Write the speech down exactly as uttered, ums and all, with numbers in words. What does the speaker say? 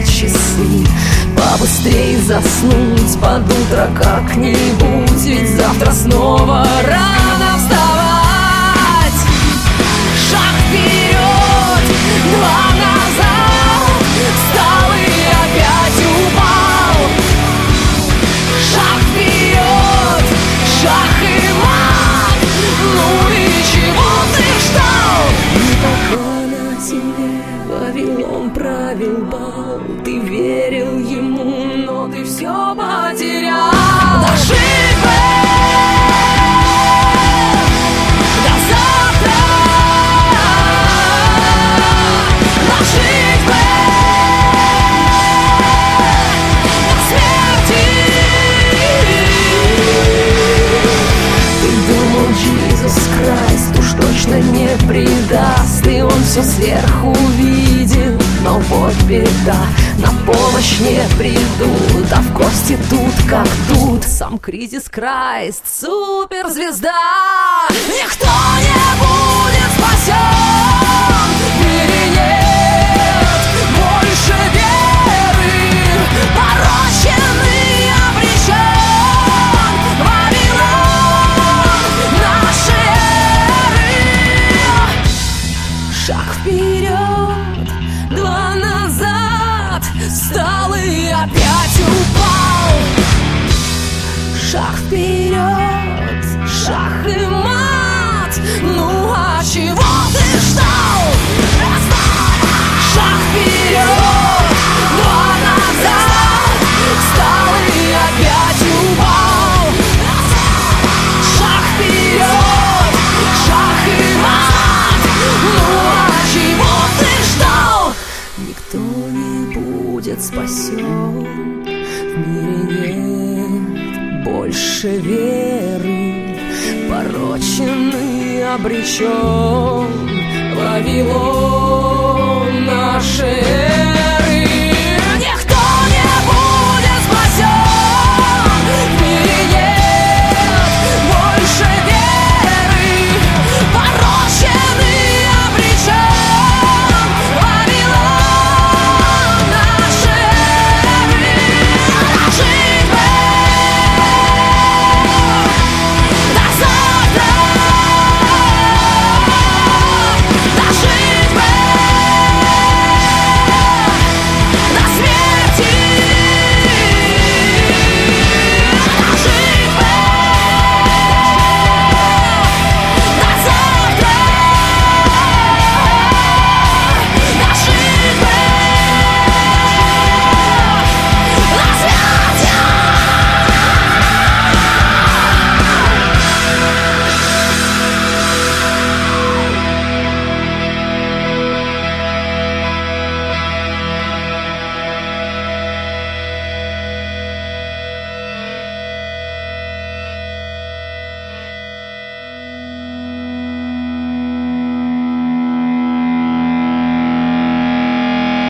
часы. Побыстрей заснуть под утро как-нибудь, ведь завтра снова рано вставать. Шаг вперед, два назад, встал и опять упал. Шаг вперед, шаг и мат, ну и чего ты ждал? И пока на земле Вавилон правил бал, ты верил ему, но ты все потерял. Дожить бы до завтра, дожить бы до смерти. Ты думал, Jesus Christ уж точно не предаст, и он все сверху видел. Но вот беда, на помощь не придут, а в гости тут как тут сам кризис Крайст, суперзвезда. Никто не будет спасен, в мире нет больше веры, пороченный обречен Вавилон нашей эры. Шаг вперед, два назад, встал и опять упал. Шаг вперед, шаг и мат, ну а чего ты ждал? Шаг вперед, два назад, встал и опять упал. Шаг вперед, шаг и мат, ну а чего ты ждал? Никто не будет спасен, в мире нет больше веры, пороченный обречен Вавилон нашей эры.